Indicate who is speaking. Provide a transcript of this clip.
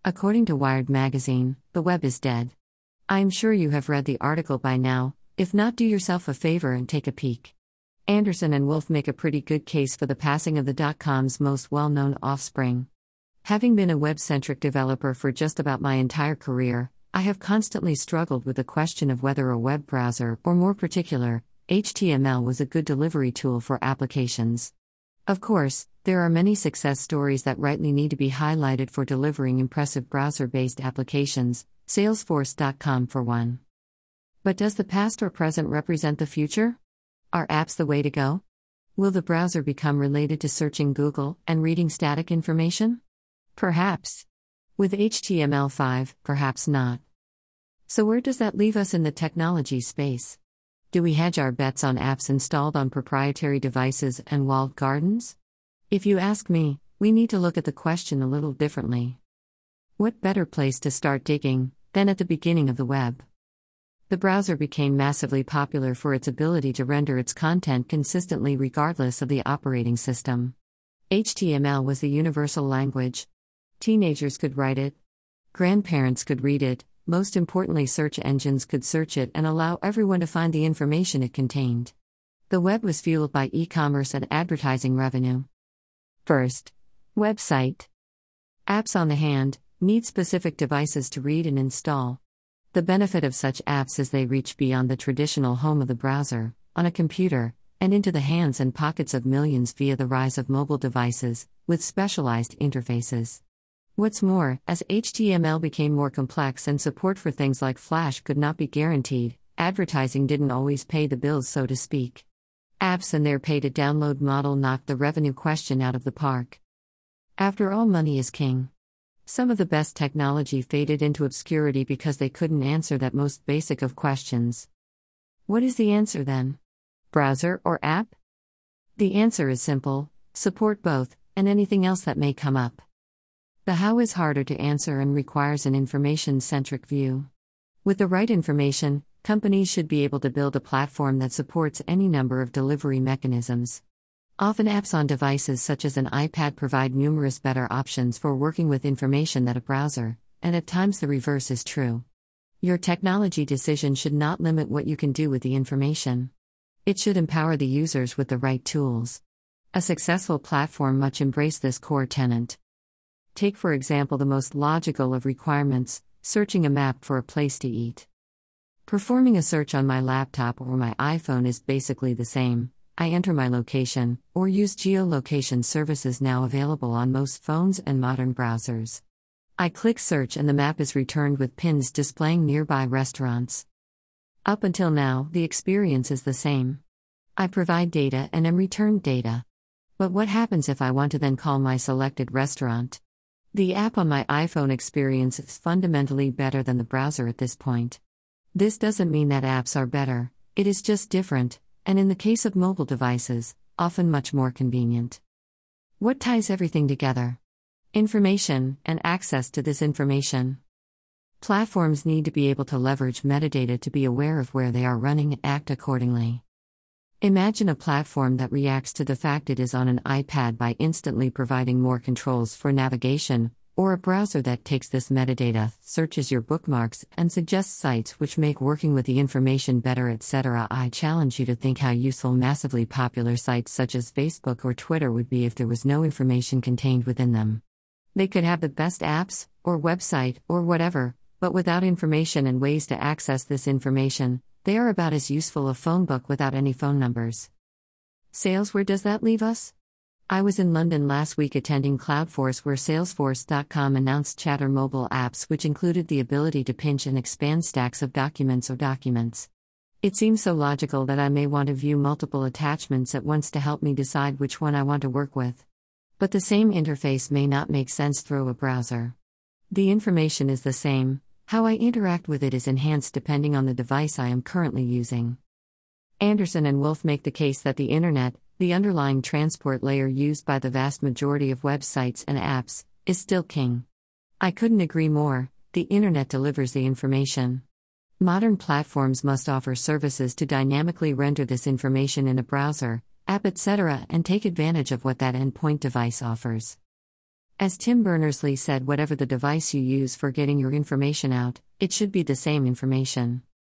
Speaker 1: According to Wired magazine, the web is dead. I am sure you have read the article by now. If not, do yourself a favor and take a peek. Anderson and Wolf make a pretty good case for the passing of the dot-com's most well-known offspring. Having been a web-centric developer for just about my entire career, I have constantly struggled with the question of whether a web browser, or more particular, HTML, was a good delivery tool for applications. Of course, there are many success stories that rightly need to be highlighted for delivering impressive browser-based applications, Salesforce.com for one. But does the past or present represent the future? Are apps the way to go? Will the browser become related to searching Google and reading static information? Perhaps. With HTML5, perhaps not. So where does that leave us in the technology space? Do we hedge our bets on apps installed on proprietary devices and walled gardens? If you ask me, we need to look at the question a little differently. What better place to start digging than at the beginning of the web? The browser became massively popular for its ability to render its content consistently regardless of the operating system. HTML was the universal language. Teenagers could write it. Grandparents could read it. Most importantly, search engines could search it and allow everyone to find the information it contained. The web was fueled by e-commerce and advertising revenue. First, website. Apps on the hand need specific devices to read and install. The benefit of such apps is they reach beyond the traditional home of the browser, on a computer, and into the hands and pockets of millions via the rise of mobile devices, with specialized interfaces. What's more, as HTML became more complex and support for things like Flash could not be guaranteed, advertising didn't always pay the bills, so to speak. Apps and their pay-to-download model knocked the revenue question out of the park. After all, money is king. Some of the best technology faded into obscurity because they couldn't answer that most basic of questions. What is the answer then? Browser or app? The answer is simple: support both, and anything else that may come up. The how is harder to answer and requires an information-centric view. With the right information, companies should be able to build a platform that supports any number of delivery mechanisms. Often apps on devices such as an iPad provide numerous better options for working with information than a browser, and at times the reverse is true. Your technology decision should not limit what you can do with the information. It should empower the users with the right tools. A successful platform must embrace this core tenet. Take for example the most logical of requirements, searching a map for a place to eat. Performing a search on my laptop or my iPhone is basically the same. I enter my location, or use geolocation services now available on most phones and modern browsers. I click search and the map is returned with pins displaying nearby restaurants. Up until now, the experience is the same. I provide data and am returned data. But what happens if I want to then call my selected restaurant? The app on my iPhone experience is fundamentally better than the browser at this point. This doesn't mean that apps are better, it is just different, and in the case of mobile devices, often much more convenient. What ties everything together? Information, and access to this information. Platforms need to be able to leverage metadata to be aware of where they are running and act accordingly. Imagine a platform that reacts to the fact it is on an iPad by instantly providing more controls for navigation, or a browser that takes this metadata, searches your bookmarks, and suggests sites which make working with the information better, etc. I challenge you to think how useful massively popular sites such as Facebook or Twitter would be if there was no information contained within them. They could have the best apps, or website, or whatever, but without information and ways to access this information, they are about as useful as a phone book without any phone numbers. Sales, where does that leave us? I was in London last week attending Cloudforce, where Salesforce.com announced Chatter mobile apps, which included the ability to pinch and expand stacks of documents or documents. It seems so logical that I may want to view multiple attachments at once to help me decide which one I want to work with. But the same interface may not make sense through a browser. The information is the same. How I interact with it is enhanced depending on the device I am currently using. Anderson and Wolf make the case that the Internet, the underlying transport layer used by the vast majority of websites and apps, is still king. I couldn't agree more. The Internet delivers the information. Modern platforms must offer services to dynamically render this information in a browser, app, etc., and take advantage of what that endpoint device offers. As Tim Berners-Lee said, whatever the device you use for getting your information out, it should be the same information.